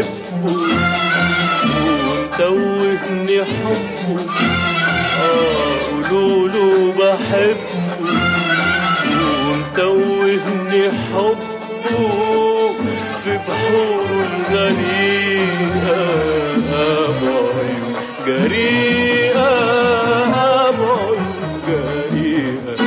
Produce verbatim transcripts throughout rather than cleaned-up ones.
بحبه ومتوهني حبه. آه قولوله بحبه ومتوهني حبه في بحوره الغريقة بعيون جريئة بعيون جريئة.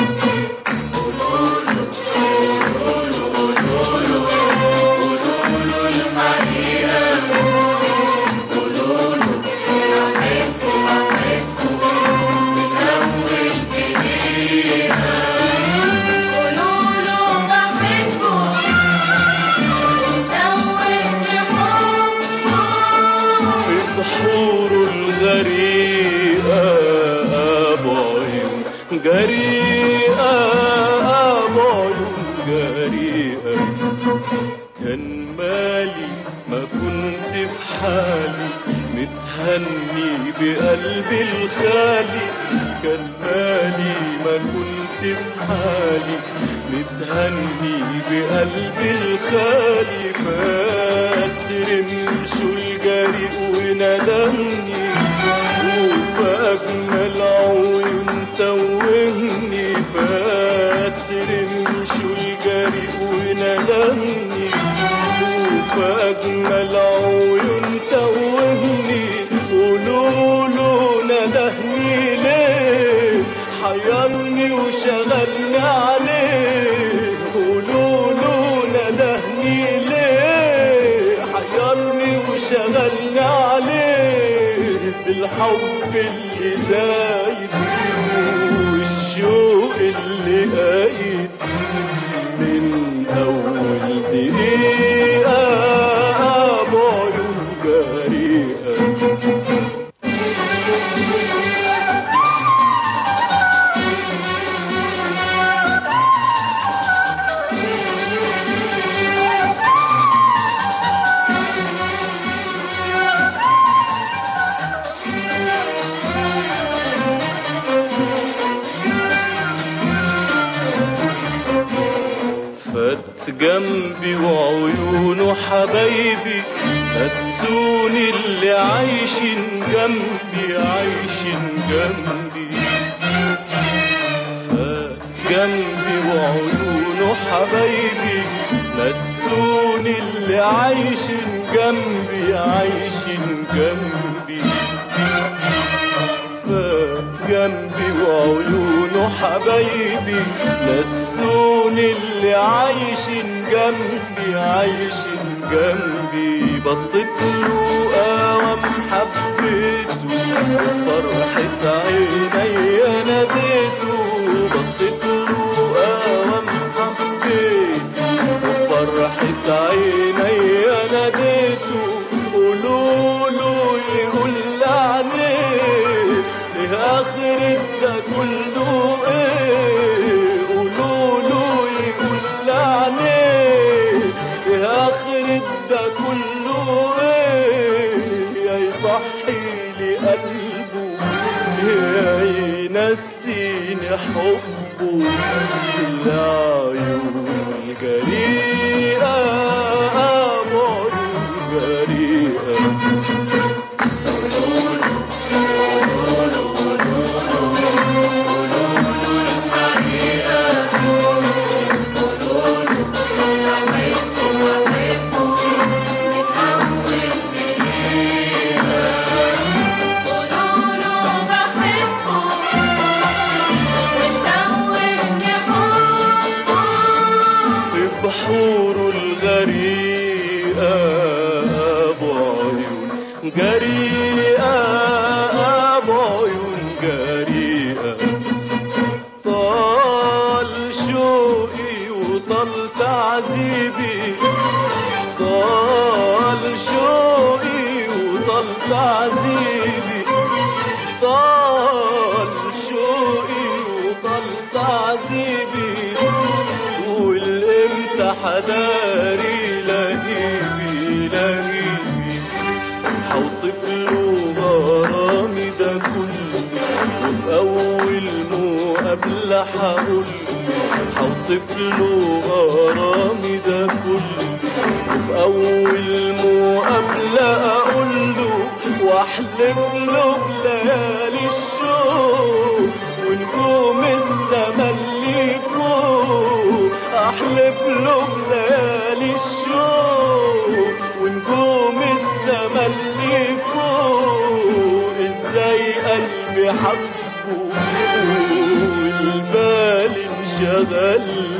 جريئة بعيون جريئة. كان مالي ما كنت في حالي متهني بقلبي الخالي. كان مالي ما كنت في حالي متهني بقلبي الخالي. فات رمشه الجريء وندمني وفي أجمل عيون توهني. فات رمشه الجريء وندمني وفي أجمل عيون توهني. قولوله ندهني ليه حيرني وشغلني عليه. قولوله ندهني ليه حيرني وشغلني عليه. بالحب اللي زايد والشوق اللي قايد من أول دقيقة بعيون جريئة. جنبي وعيونه حبايبي نسوني اللي عايشين جنبي عايشين جنبي. فات جنبي وعيونه حبايبي نسوني اللي عايشين جنبي عايشين جنبي. فات جنبي وعيونه حبايبي نسوني اللي عايشين جنبي عايشين جنبي. بصيت له قوام حبيته وفرحة عيني ناديته. بصيت له قوام حبيته وفرحة عيني ناديته. قولوله يقول لعنيه ايه آخرة ده كله ايه. قولوله يقول لعنيه ايه آخرة ده كله ايه. يا يصحي لي قلبه يا ينسيني حبه لعيون الجريئة بعيون جريئة. بحوره الغريقة بعيون جريئة بعيون جريئة. طال شوقي وطال تعذيبي. طال شوقي وطال تعذيبي. طال شوقي وطال تعذيبي. حداري لهيبي لهيبي. حوصف له غرامي ده كله وفي أول مقابلة حقول. حوصف له غرامي ده كله وفي وفي أول مقابلة أقول له وأحلف له بليالي الشوق ونجوم الزمن لي فوق، أحلف له بليالي الشوق ونجوم الزمن لي فوق. إزاي قلبي حبه والبال انشغل